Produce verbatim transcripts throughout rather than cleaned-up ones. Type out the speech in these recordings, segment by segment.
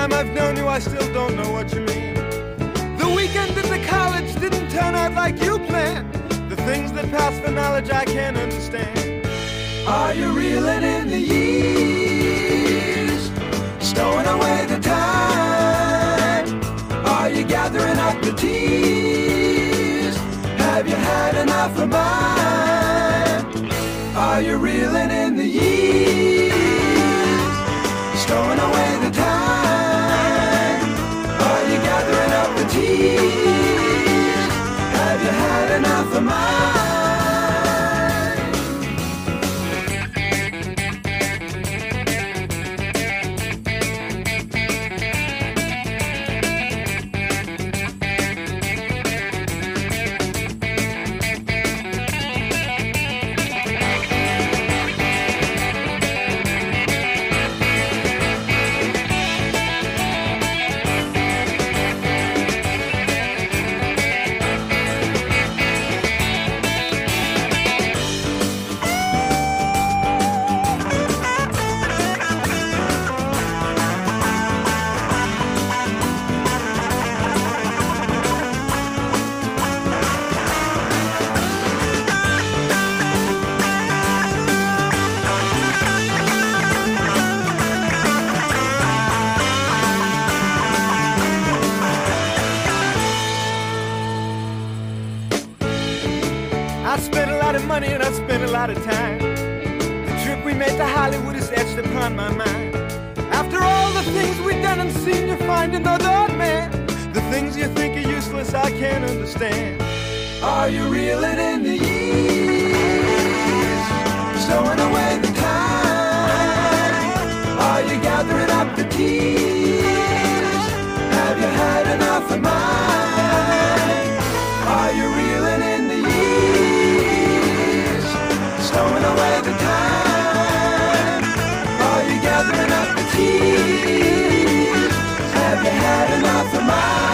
time I've known you, I still don't know what you mean. The weekend at the college didn't turn out like you planned. The things that pass for knowledge I can't understand. Are you reeling in the years, stowing away the time? Are you gathering up the tears? Have you had enough of mine? Are you reeling in the years, stowing away the time? Are you gathering up the tears? Have you had enough of mine? I spent a lot of money and I spent a lot of time. The trip we made to Hollywood is etched upon my mind. After all the things we've done and seen, you find another old man. The things you think are useless I can't understand. Are you reeling in the years, stowing away the time? Are you gathering up the tears? Have you had enough of mine? Are you reeling in the years, stowing away the time? Are you gathering up the tears? Have you had enough of mine?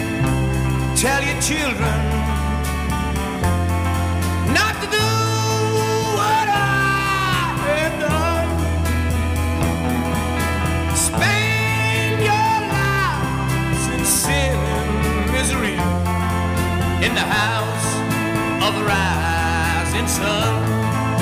Tell your children not to do son.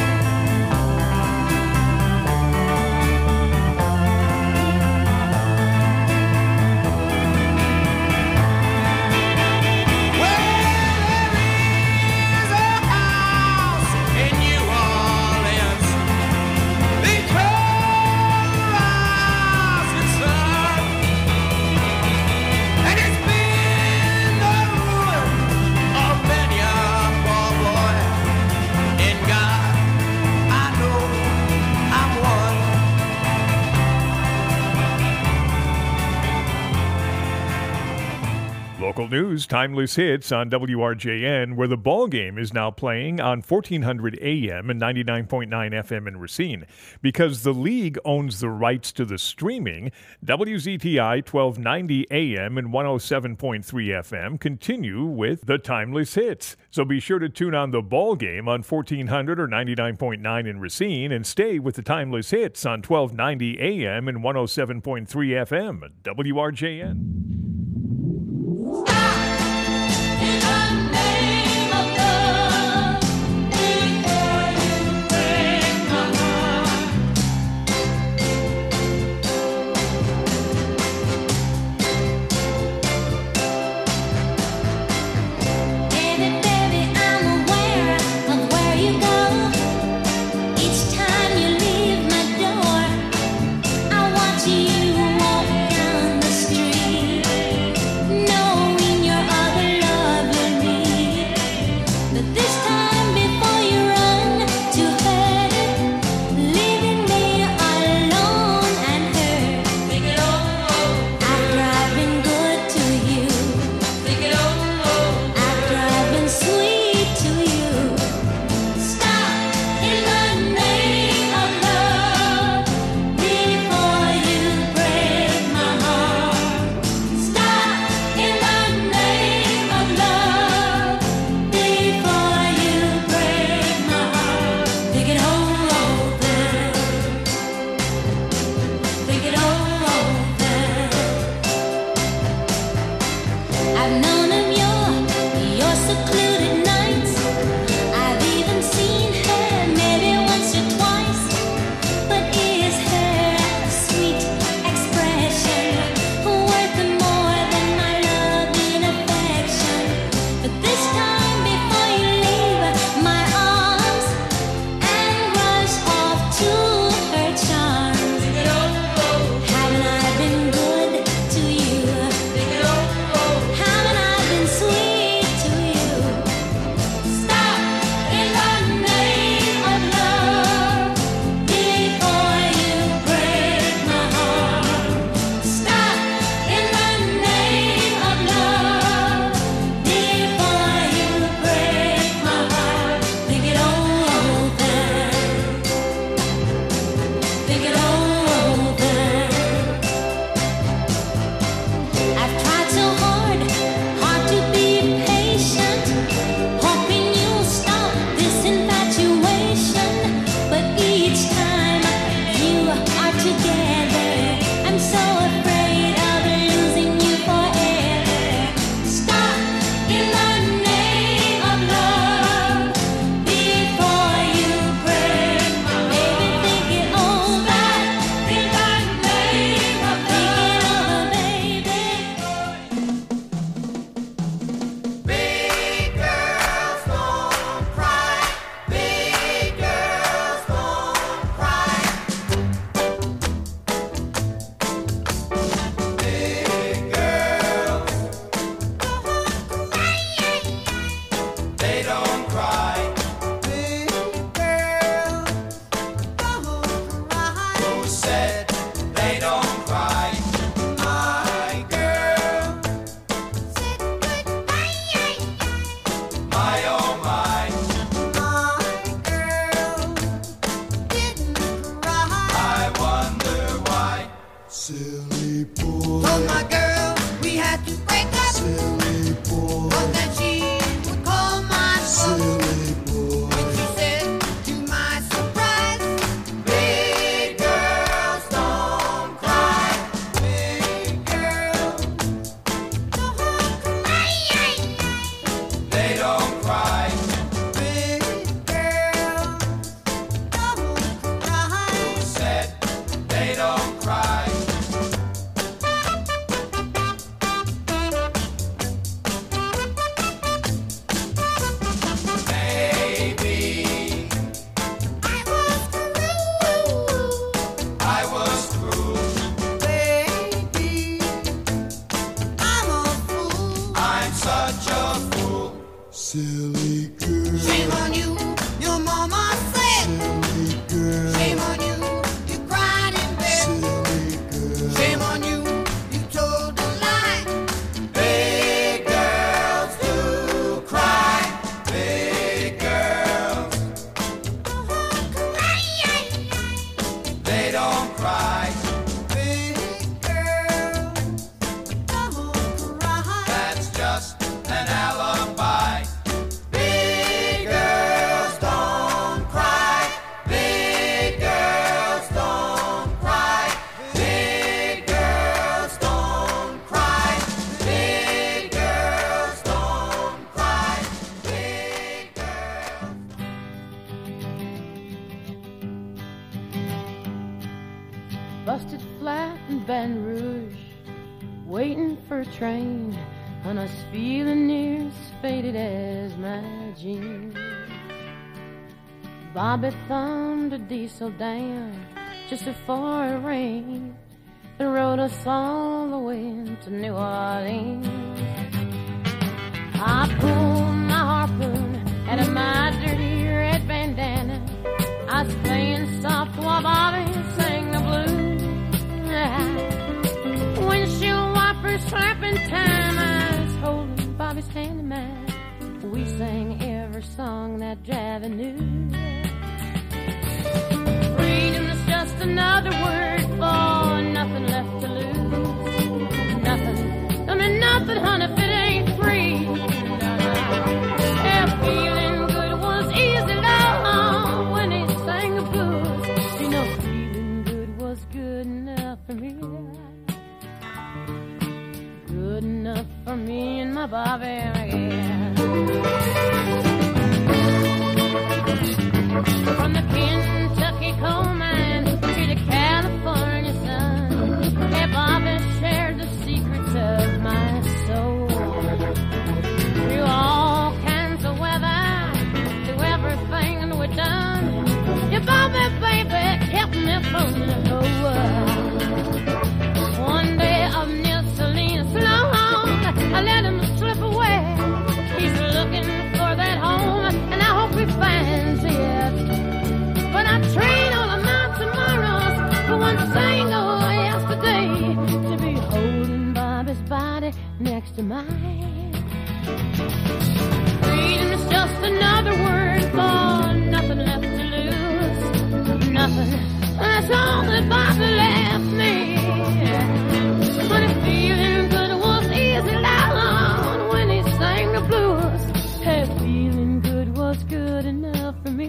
Local news, timeless hits on W R J N, where the ball game is now playing on fourteen hundred A M and ninety-nine point nine F M in Racine. Because the league owns the rights to the streaming, W Z T I twelve ninety A M and one oh seven point three F M continue with the timeless hits. So be sure to tune on the ball game on fourteen hundred or ninety-nine point nine in Racine and stay with the timeless hits on twelve ninety A M and one oh seven point three F M. W R J N. Silly girl. Shame on you, your mama said. Silly girl. Shame on you, you cried in bed. Silly girl. Shame on you, you told a lie. Big girls do cry. Big girls. They don't cry. Big girls don't cry. That's just an alibi. Big girls don't cry. Big girls don't cry. Big girls don't cry. Big girls don't cry. Big girls. Busted flat in Baton Rouge, waiting for a train, when I was feeling near as faded as my jeans. Bobby thumbed a diesel down just before it rained and rode us all the way to New Orleans. I pulled my harpoon out of my dirty red bandana. I was playing soft while Bobby sang the blues. Windshield wipers slapping time, I was holding Bobby's hand in mine. We sang every song that Javi knew. Freedom is just another word for nothing left to lose. Nothing, I mean nothing, honey, if it ain't free. Yeah, feeling good was easy, love, when he sang the blues. You know, feeling good was good enough for me. Good enough for me and my Bobby, yeah. From the Kentucky coal mine to the California sun, hey, Bobby shared the secrets of my soul. Through all kinds of weather, through everything we've done, yeah, Bobby, baby, kept me from the whole world. One day up near Salinas, long, I let him slip away. He's looking for that home, and I hope he finds it. But I trade all of my tomorrows for one single yesterday, to be holding Bobby's body next to mine. Freedom is just another word for nothing left to lose. Nothing, that's all that Bobby left me. But if feeling good was easy, loud when he sang the blues, hey, feeling good was good enough for me.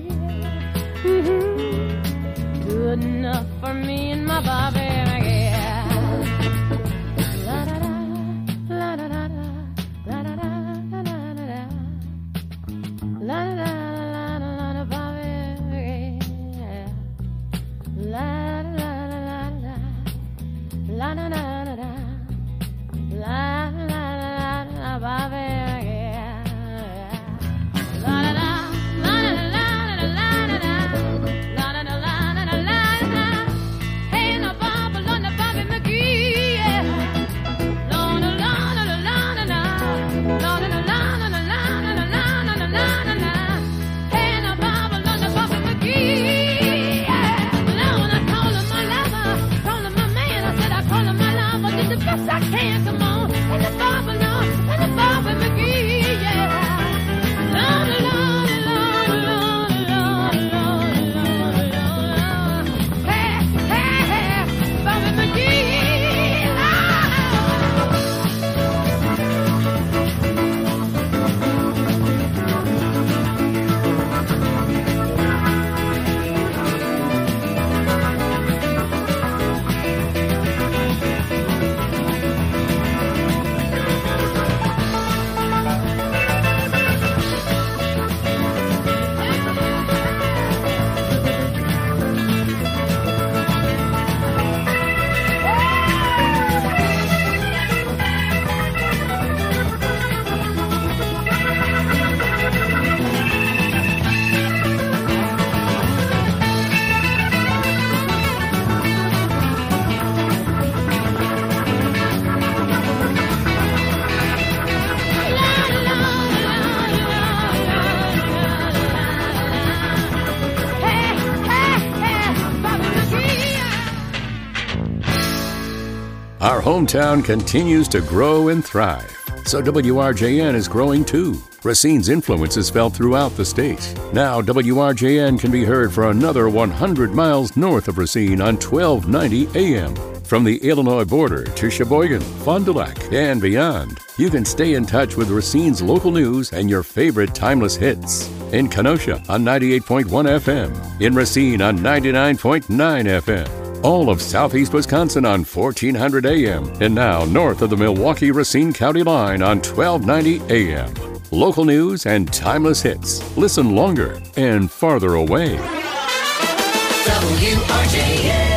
Mm-hmm. Good enough for me and my Bobby, yeah. La da da, la da da da, la da da, la da da da, la da da, la da la da, Bobby, yeah. La da la la la la, la da da da da, la da la la la, Bobby, yeah. La da da, la da la la la la da. La la la la la la la. Hey, no Bobby, no Bobby McGee, yeah. La la la la la la la. La la la la la la la la la la la. Hey, no Bobby, no Bobby McGee, yeah. Now when I call him my lover, call him my man, I said I call him my lover, did the best I can, come on. And the Bobby, no, and the Bobby McGee, yeah. La la la la la la la la. Hey, hey, hey, Bobby McGee, ah. Our hometown continues to grow and thrive, so W R J N is growing too. Racine's influence is felt throughout the state. Now W R J N can be heard for another one hundred miles north of Racine on twelve ninety A M. From the Illinois border to Sheboygan, Fond du Lac, and beyond, you can stay in touch with Racine's local news and your favorite timeless hits. In Kenosha on ninety-eight point one F M, in Racine on ninety-nine point nine F M, all of southeast Wisconsin on fourteen hundred A M, and now north of the Milwaukee-Racine County line on twelve ninety A M. Local news and timeless hits. Listen longer and farther away. W R J N.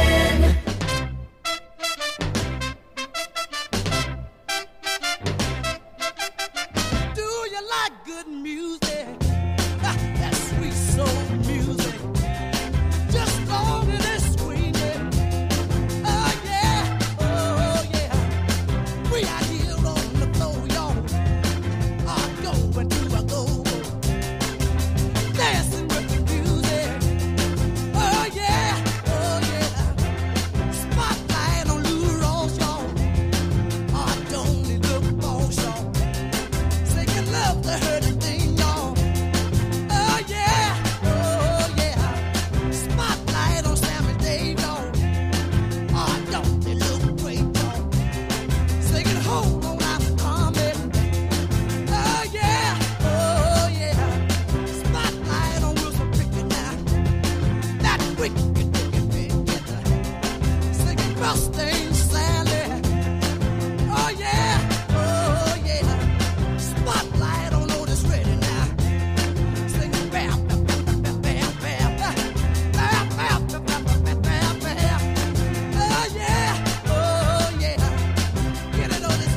Do you like good music? That sweet soul music. Just long as it's swinging. Oh yeah, oh yeah. We out here on the floor, y'all. Are going to a go. Dancing with the music. Oh yeah, oh yeah. Spotlight on Lou Ross, y'all. Oh, don't it look boss, y'all. Singing love to her to thing, y'all. Oh yeah, oh yeah. Spotlight on Sammy Dave, y'all. Oh, don't they look great, y'all. Singing hold on, I'm coming. Oh yeah, oh yeah. Spotlight on Wilson Pickett now. That wicked, wicked, wicked. Singing Mustang Sally. Oh yeah, oh yeah. Spotlight on Otis Redding now. Singing bam, bam, bam, bam, bam, bam. Bam, bam, bam, bam, bam, bam, bam. Oh yeah, oh yeah. Get it, Otis.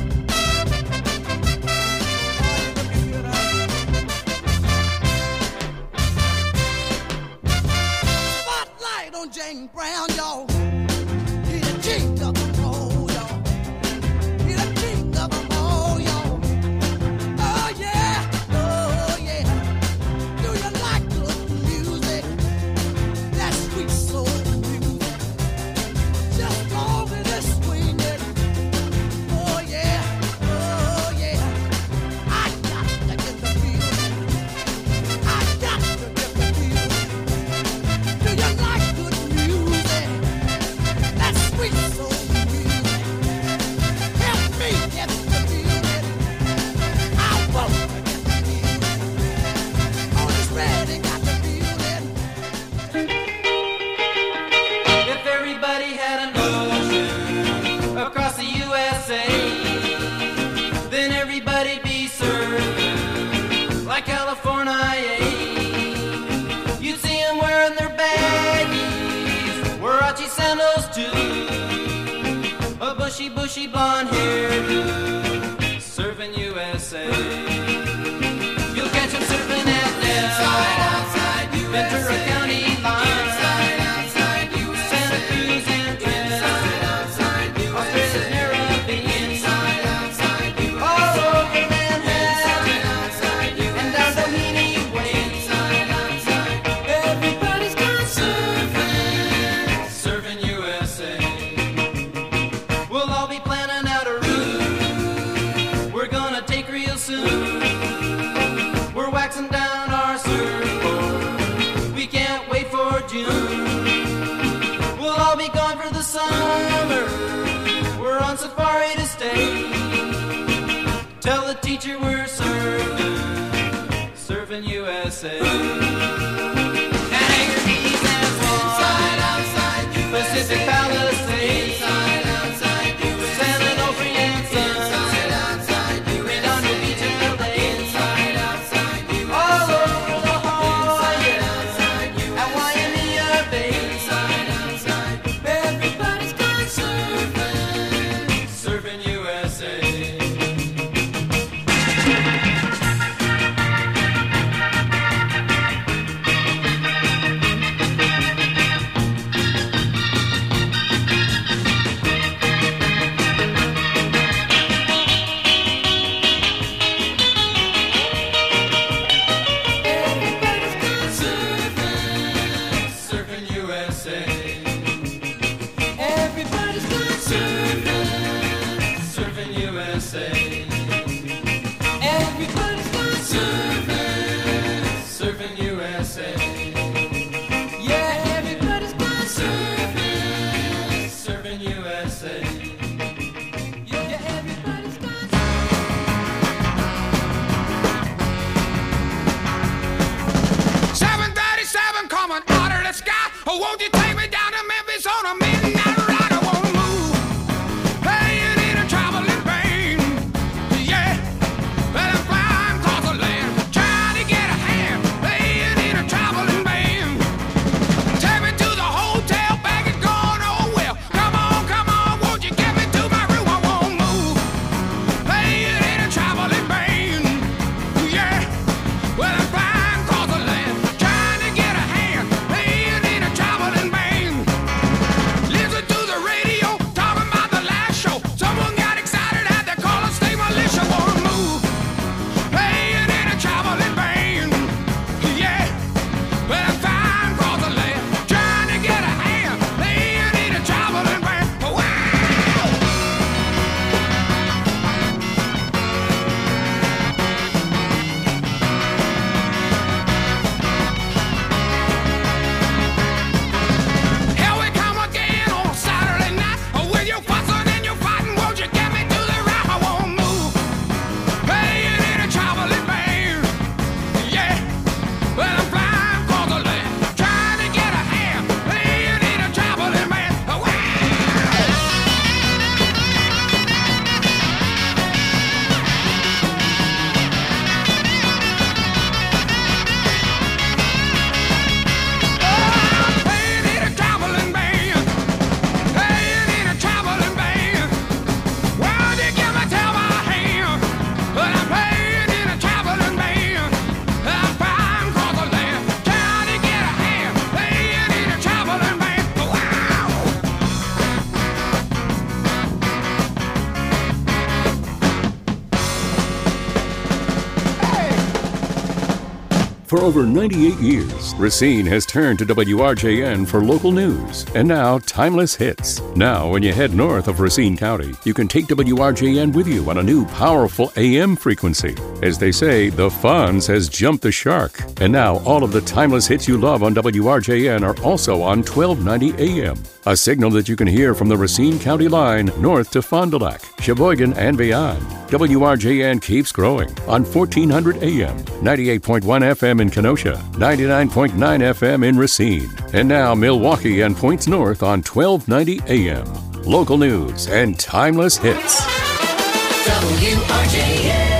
Spotlight on Jane Brown, y'all. He the king of them all, y'all. He the king of them all, y'all. Oh yeah, oh yeah. Do you like good music? That sweet soul music. Just long as it's swinging. Oh yeah, oh yeah. I got to get the feeling. I got to get the feeling. Do you like good music? That sweet soul music. Help me get the feeling. I want to get the feeling. Otis Redding got the feeling. If everybody had an ocean across the U S A, then everybody'd be served like California. You'd see them wearing their baggies, Warachi sandals too, a bushy, bushy blonde hairdo, serving U S A. You'll catch them serving at Nell, Ventura County line, Santa Cruz and Trent, Australia's Narrabeen, all over Manhattan, and down Doheny Way. Everybody's gone surfing, serving U S A. We'll all be planning out a route we're gonna take real soon. We're waxing down our surfboard, we can't wait for June. We'll all be gone for the summer, we're on safari to stay. Tell the teacher we're serving, serving U S A. And Hangar Keys and Swan, Pacific Palisades, San Onofre and Sun, Redondo Beach and L A, all over La Jolla and Waimea Bay. Everybody's gone surfing, serving U S A. For over ninety-eight years, Racine has turned to W R J N for local news and now timeless hits. Now, when you head north of Racine County, you can take W R J N with you on a new powerful A M frequency. As they say, the Fonz has jumped the shark. And now, all of the timeless hits you love on W R J N are also on twelve ninety A M, a signal that you can hear from the Racine County line north to Fond du Lac, Sheboygan, and beyond. W R J N keeps growing on fourteen hundred A M, ninety-eight point one F M in Kenosha, ninety-nine point nine F M in Racine, and now Milwaukee and points north on twelve ninety A M. Local news and timeless hits. W R J N.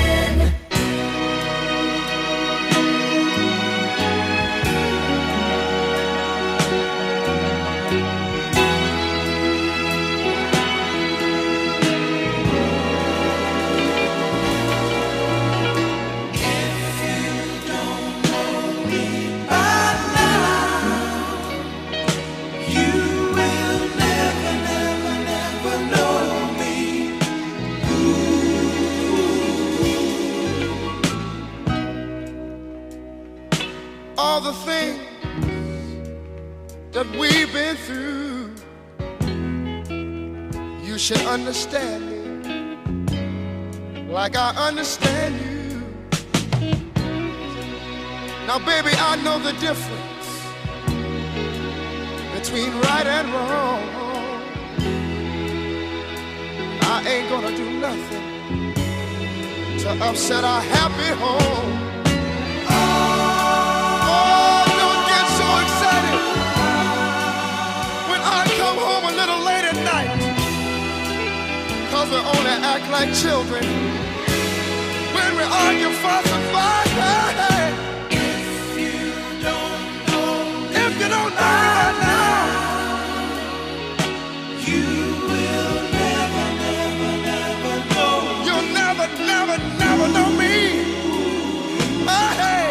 All the things that we've been through, you should understand me like I understand you. Now, baby, I know the difference between right and wrong. I ain't gonna do nothing to upset our happy home. Oh, don't get so excited when I come home a little late at night, 'cause we only act like children when we argue, fuss, and fight. Hey, hey. If you don't know me, if you don't know me right now, you will never, never, never know. You'll never, never, never know me. Hey, hey.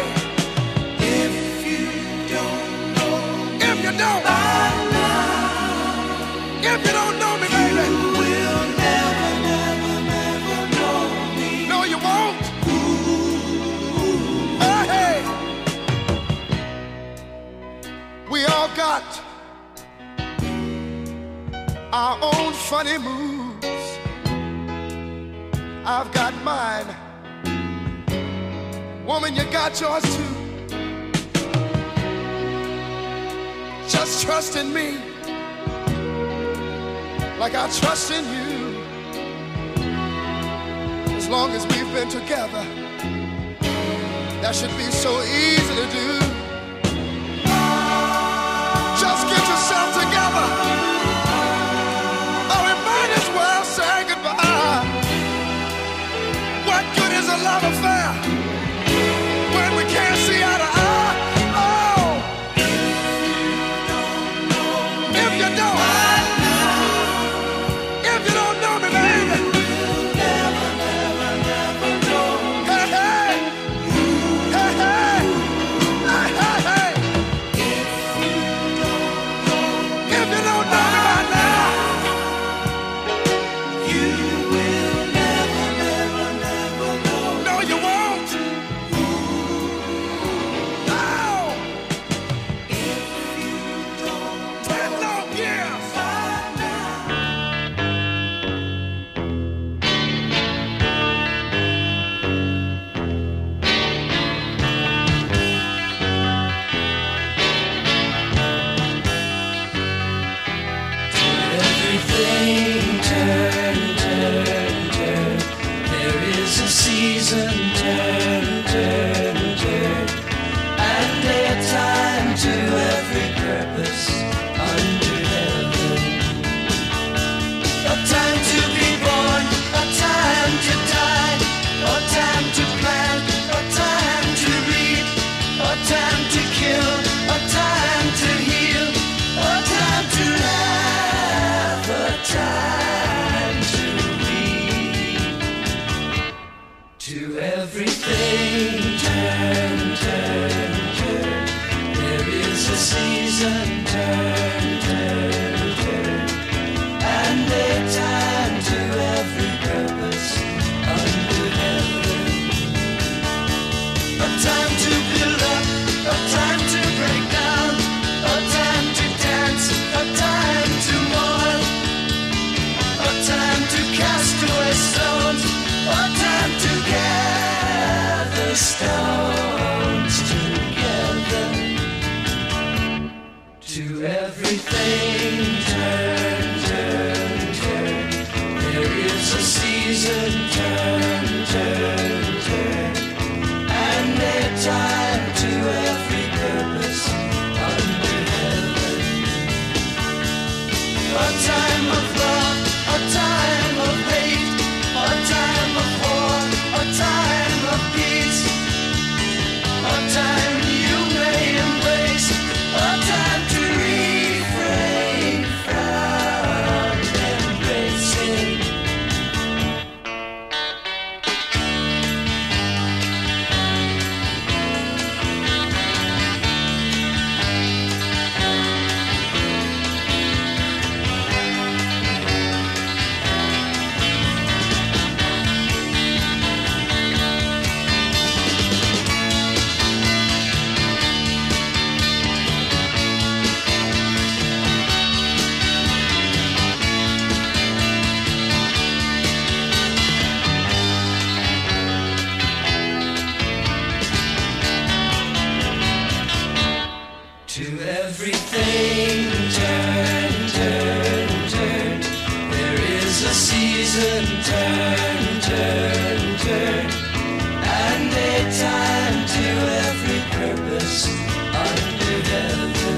If you don't, if you don't know me, baby, you will never, never, never know me. No, you won't. Hey, hey. We all got our own funny moves. I've got mine. Woman, you got yours too. Just trust in me like I trust in you. As long as we've been together, that should be so easy to do. Just get yourself together, or we might as well say goodbye. What good is a love affair when we can't see eye to eye? Everything season turn, turn, turn, and their time to every purpose under heaven. A time of love, a time of hate, a time of war, a time of peace, a time you may embrace, a time to refrain from embracing. To everything turn, turn, turn. There is a season turn, turn, turn, and a time to every purpose under heaven.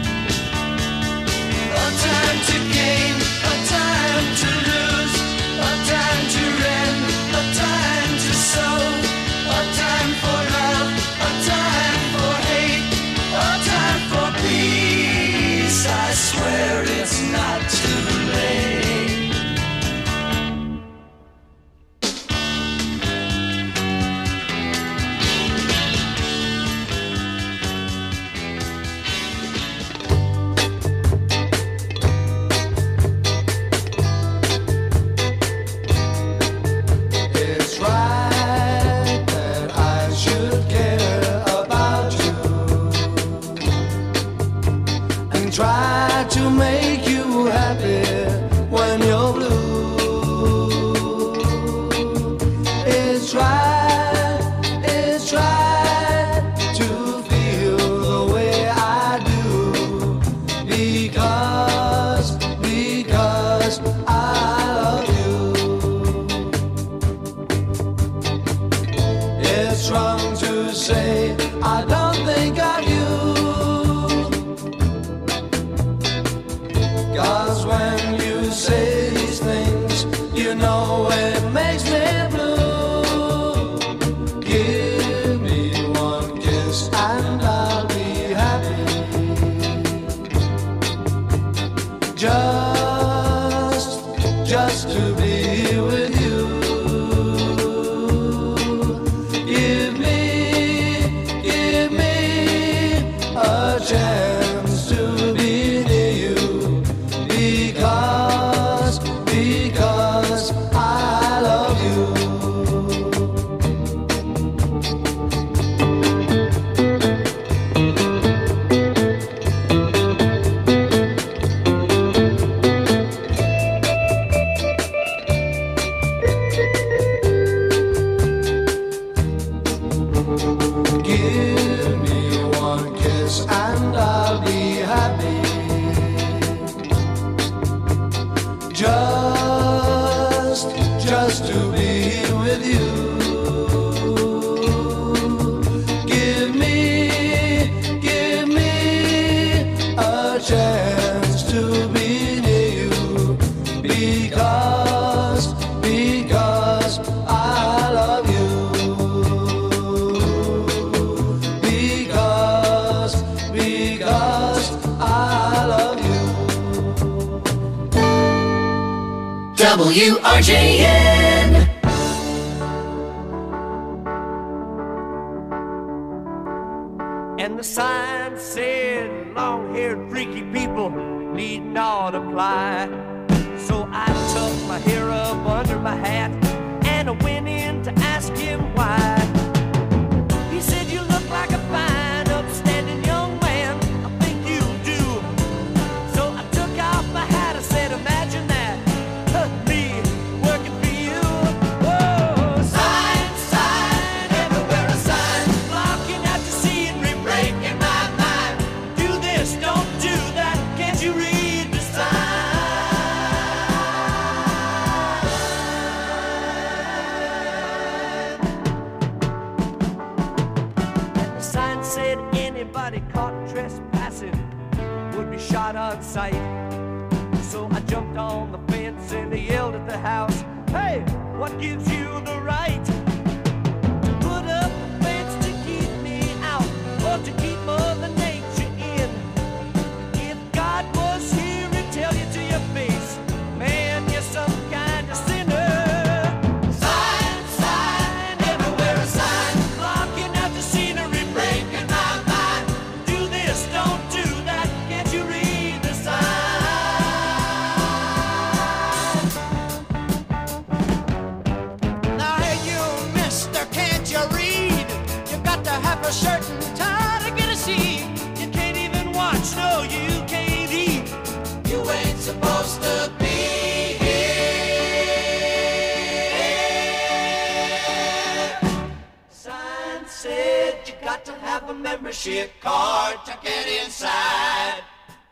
A time to gain, a time to lose, a time to rend, a time to sow, a time for love, a time for hate, a time for peace. I swear it's not too late. It's right that I should care about you and try to make you happy when you're blue. It's right, it's right to feel the way I do because, because I love you. It's wrong to say I don't think of you, 'cause when you say these things, you know it makes me blue. Give me one kiss and I'll be happy. Just, just to be with you. Give me, give me a chance to be near you because, because I love you. Give me one kiss and I'll be happy. Just, just to be with you. Give me, give me a chance to be near you because, because I love you. Because, because I love you. W R J N. And the sign said long-haired freaky people need not apply. So I tucked my hair up under my hat and I went in to ask him why. He said, you look like a fine, upstanding young man. I think you do. So I took off my hat. I said, imagine that, huh, me working for you. Whoa, sign, sign, everywhere a sign, blocking out to see and re-breaking my mind. Do this, don't do that, can't you read the sign? shot on sight. So I jumped on the fence and I yelled at the house, "Hey, what gives you the right to put up a fence to keep me out or to keep Mother Nature in? If God was here, he'd tell you to your face, man, you're some kind of sinner." Sign, sign, everywhere a sign, blocking out the scenery, breaking my mind. Do this, don't do that, can't you read the sign? Now, hey, you mister, can't you read? You got to have a shirt and tie to get a seat. You can't even watch, no, you can't eat. You ain't supposed to be here. Sign said you got to have a membership card to get inside.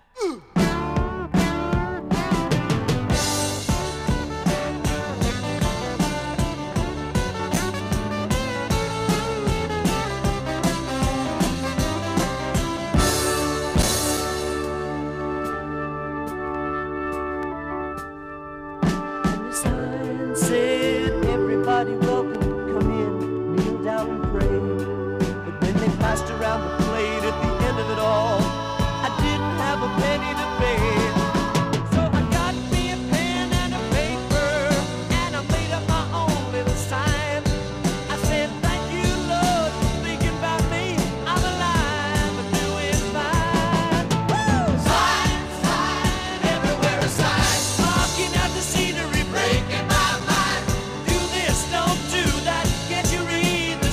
And the sign said, everybody welcome, come in, kneel down and pray. But when they passed around the plate at the end of it all, I didn't have a penny to pay. So I got me a pen and a paper, and I made up my own little sign. I said, thank you, Lord, for thinking about me. I'm alive and doing fine. Woo! Sign, sign, everywhere a sign, blocking out the scenery, breaking my mind. Do this, don't do that, can't you read the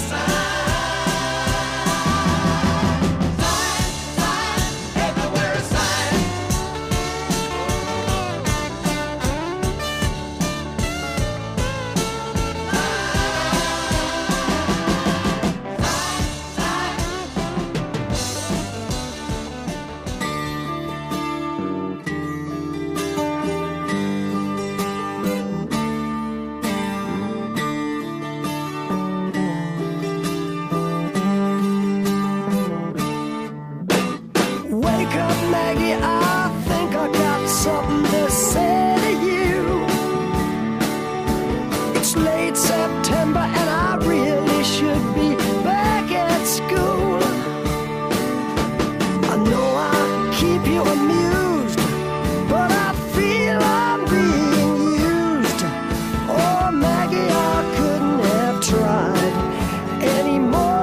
sign? Sign, sign, everywhere a sign. Wake up, Maggie, I think I got something to say to you. It's late September and I really should be back at school. I know I keep you amused, but I feel I'm being used. Oh, Maggie, I couldn't have tried anymore.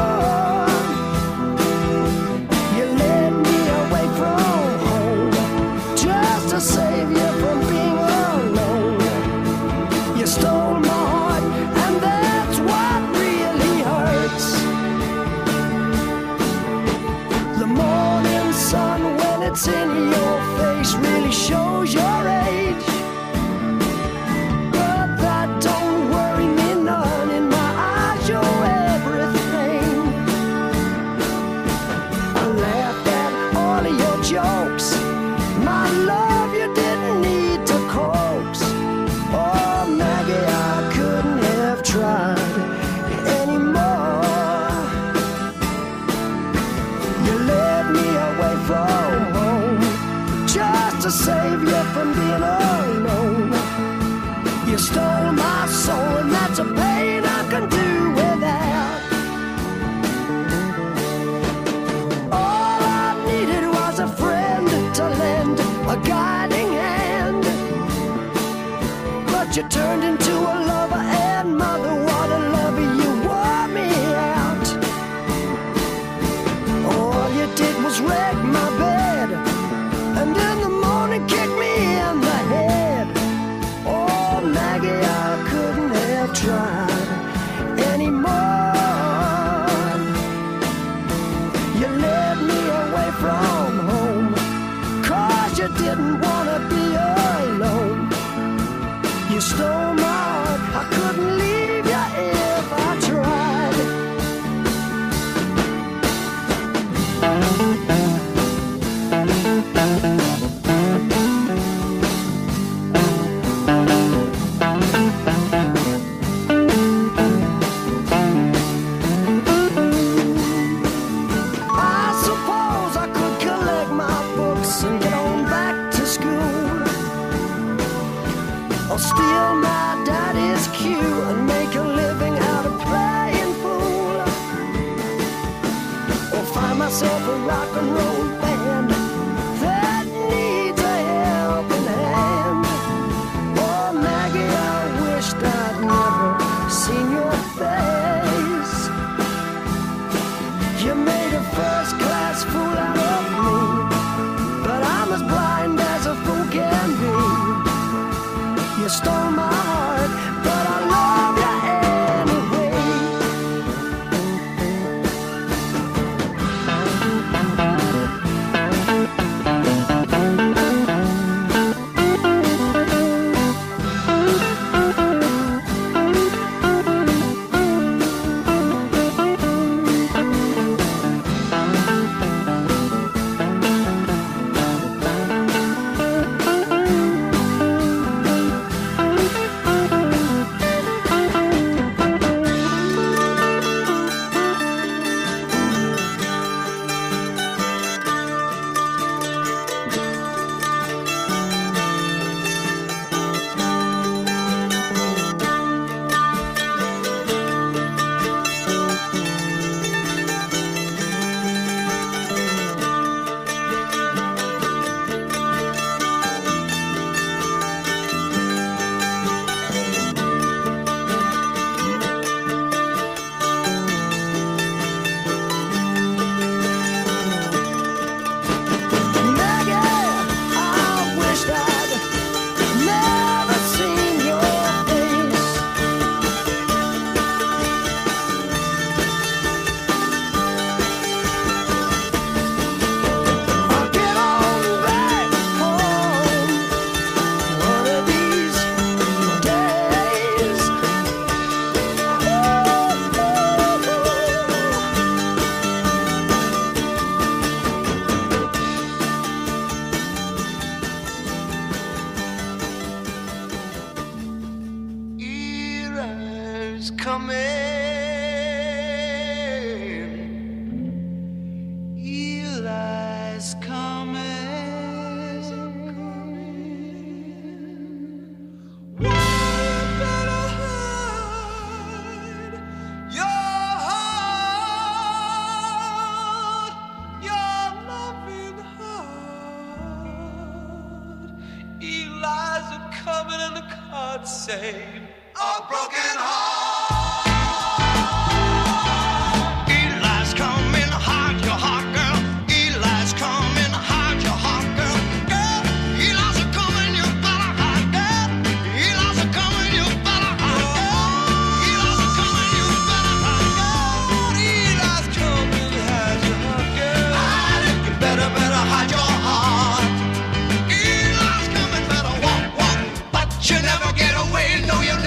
You led me away from home just to save you from being alone. You stole my heart, and that's what really hurts. The morning sun, when it's in your face, really shows your age. But that don't worry me none. In my eyes, you're everything. I laughed at all of your jokes. My love, you didn't need to coax. Oh, Maggie, I couldn't have tried anymore. You led me away from home just to save you from being alone. You stole my soul, and that's a pain I can do without. All I needed was a friend to lend a guiding hand. But you turned into a lover, and mother, what a lover, you wore me out. All you did was wreck my bed, and in the morning kick me in the head. Oh, Maggie, I couldn't have tried anymore. You led me away from home, 'cause you didn't wanna be alone. You stole my heart, I couldn't leave you if I tried. daddy's cue and make a living out of playing fool. Or find myself a rock and roll band that needs a helping hand. Oh, Maggie, I wished I'd never seen your face. You made a first-class fool out of me, but I'm as blind as a fool can be. You stole my heart, but I love you anyway. Eli's coming. Eli's coming. One better hide your heart, your loving heart. Eli's a coming and the cards say a broken heart. Eli's coming, hide your heart, girl. Eli's coming, hide your heart, girl. Girl, Eli's a coming, you better hide, girl. Eli's a coming, you better hide, girl. Eli's a coming, you better hide, girl. Eli's coming, hide your heart, girl. Hide it, you better, better hide your heart. Eli's coming, better walk, walk, but you never get away, no, you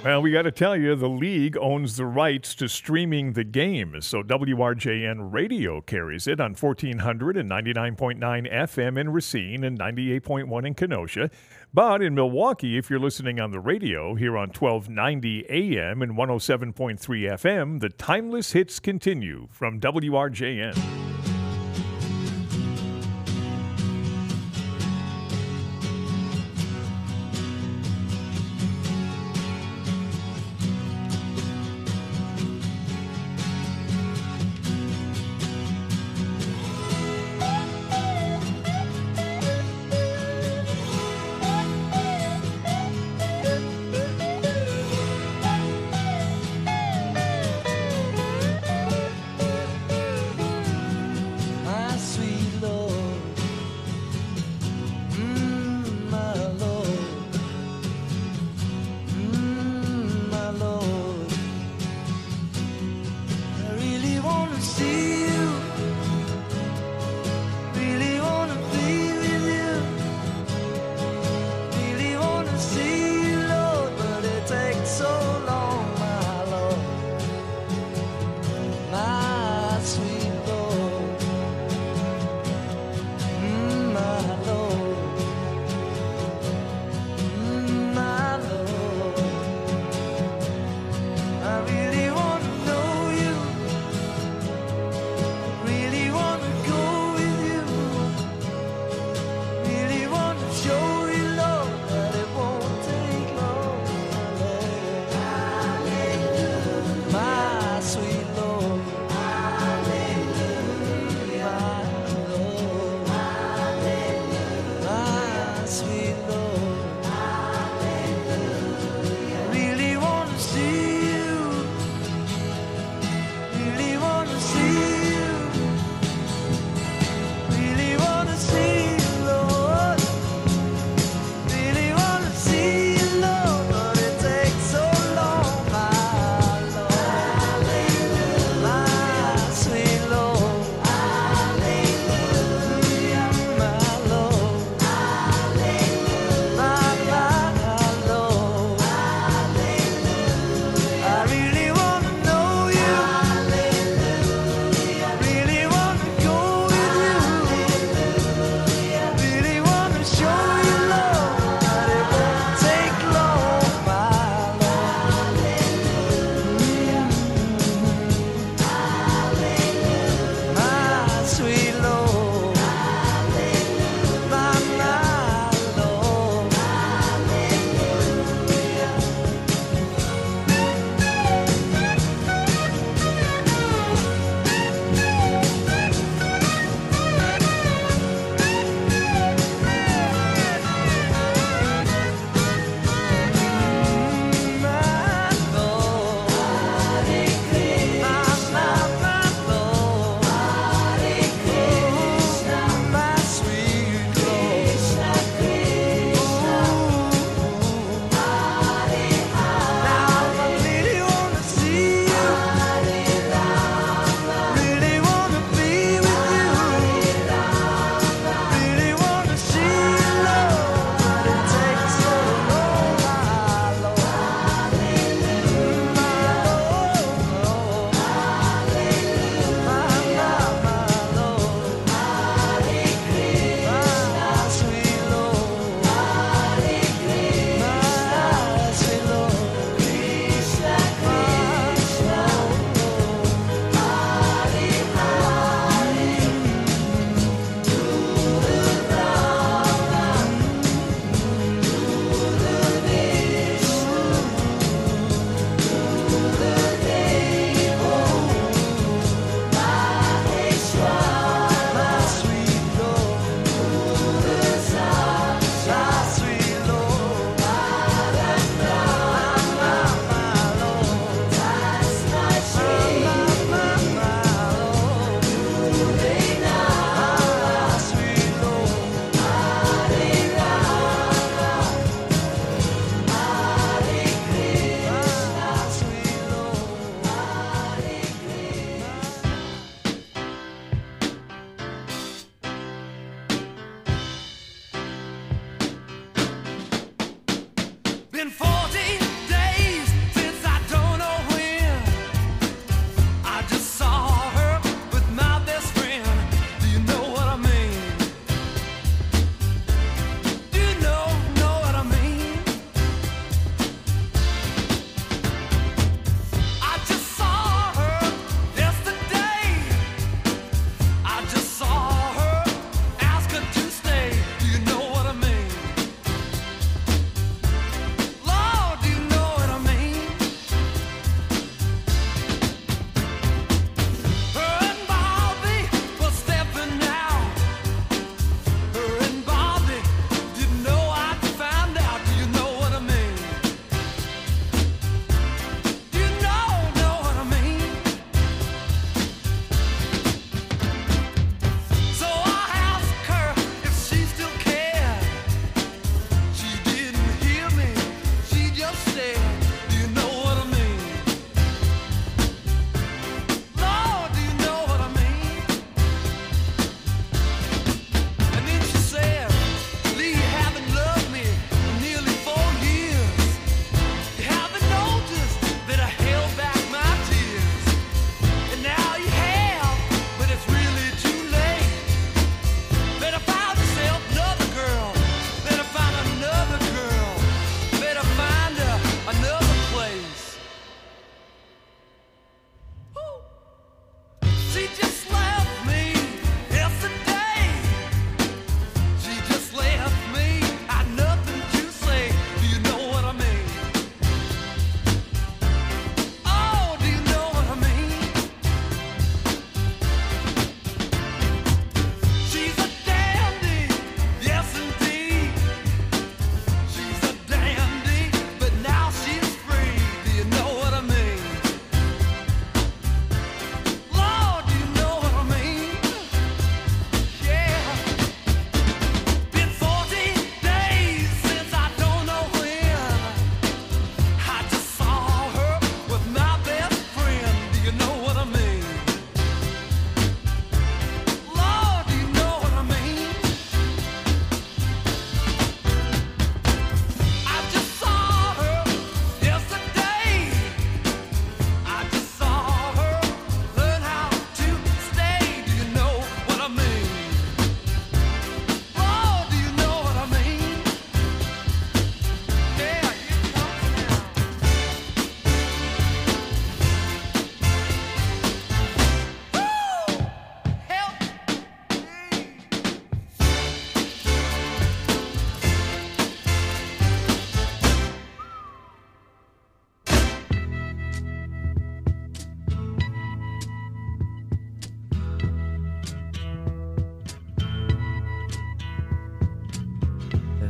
Well, we got to tell you, the league owns the rights to streaming the game, so W R J N Radio carries it on fourteen hundred and ninety-nine point nine F M in Racine and ninety-eight point one in Kenosha. But in Milwaukee, if you're listening on the radio, here on twelve ninety A M and one oh seven point three F M, the timeless hits continue from W R J N.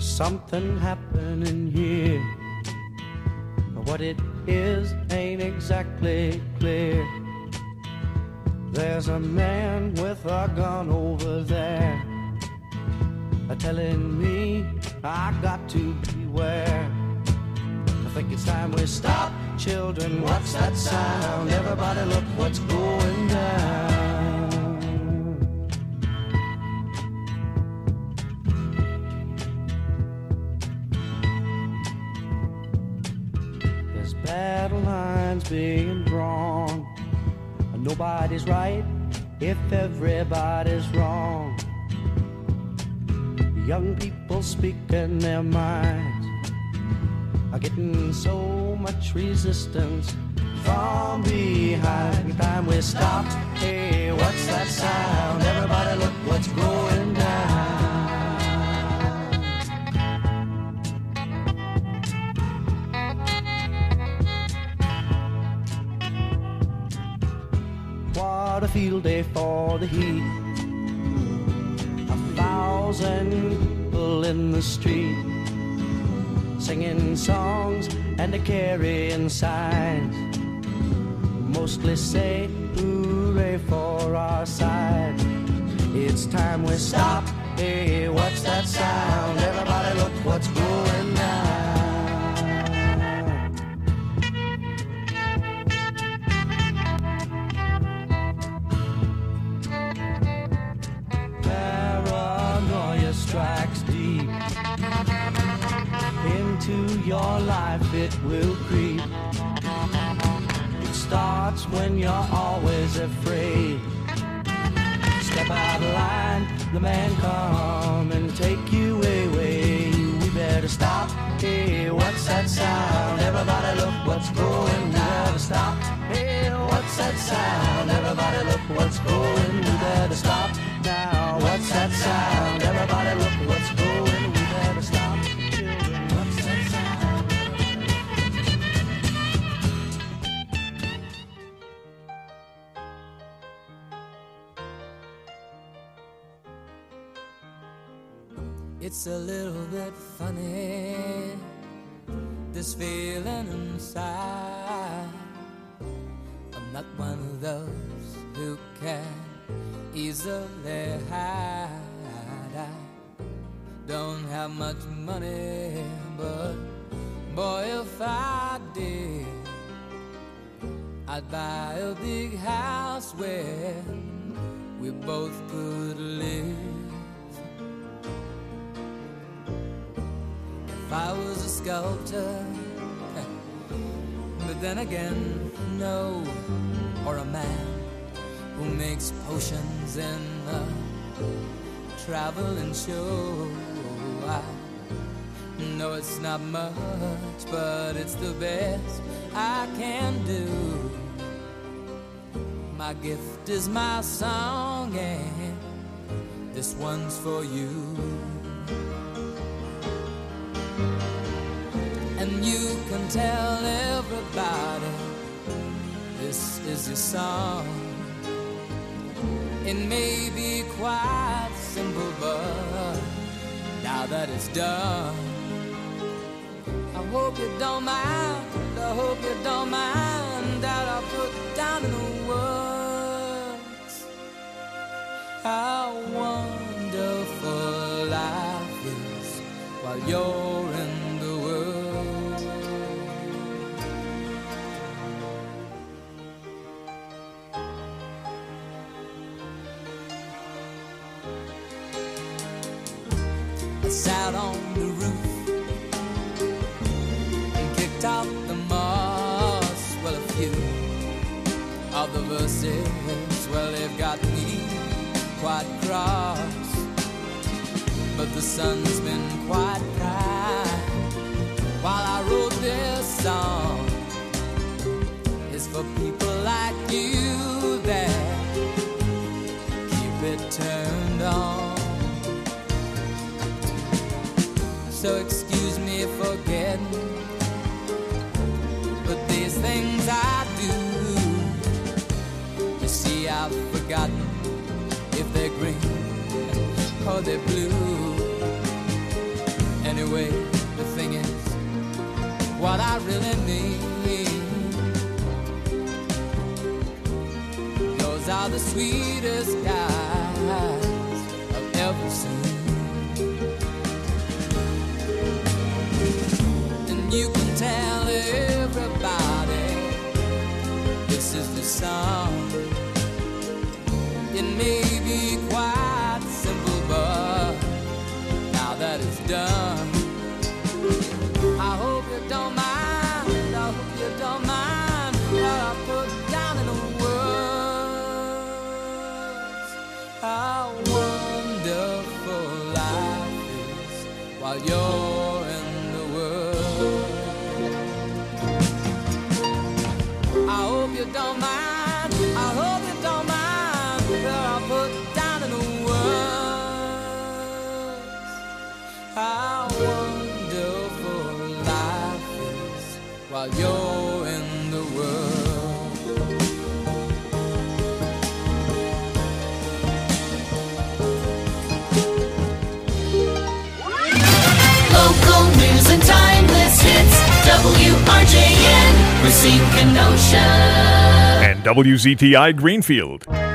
There's something happening here. What it is ain't exactly clear. There's a man with a gun over there, telling me I got to beware. I think it's time we stop. Children, what's that sound? Everybody look what's going down. There's battle lines being drawn. Nobody's right if everybody's wrong. Young people speaking their minds are getting so much resistance from behind. Time we stop. Hey, what's that sound? Everybody look what's going down. What a field day for the heat. A thousand people in the street, singing songs and carrying signs, mostly say hooray for our side. It's time we stop. Hey, what's that sound? Everybody look what's going down. Paranoia strikes deep into your life, it will creep. It starts when you're always afraid. Step out of line, the man come and take you away. We better stop. Hey, what's that sound? Everybody look what's going. We better stop. Hey, what's that sound? Everybody look what's going. We better stop now. What's that sound? Everybody look what's going. We better stop. Children, what's that sound? It's a little bit funny, this feeling inside. I'm not one of those who can easily hide. I don't have much money, but boy, if I did, I'd buy a big house where we both could live. If I was a sculptor, but then again, no, or a man who makes potions in a traveling show. I know it's not much, but it's the best I can do. My gift is my song, and this one's for you. And you can tell everybody this is your song. It may be quite simple, but now that it's done, I hope you don't mind, I hope you don't mind that I put down in the words how wonderful life is while you're in the world. Sat on the roof and kicked out the moss. Well, a few of the verses, well, they've got me quite cross, but the sun's been quite kind while I wrote this song. It's for people like you that keep it turned on. So excuse me for getting, but these things I do, you see I've forgotten if they're green or they're blue. And Anyway, the thing is, what I really need, those are the sweetest guys I've ever seen. And you can tell everybody this is the song. It may be quite simple, but now that it's done, I hope you don't mind, I hope you don't mind what I put down in the words. How wonderful life is while you're in the world. I hope you don't mind, I hope you don't mind what I put down in the words. How wonderful life is while you're in the world. Local news and timeless hits. W R J N, Racine, Kenosha. And W Z T I Greenfield.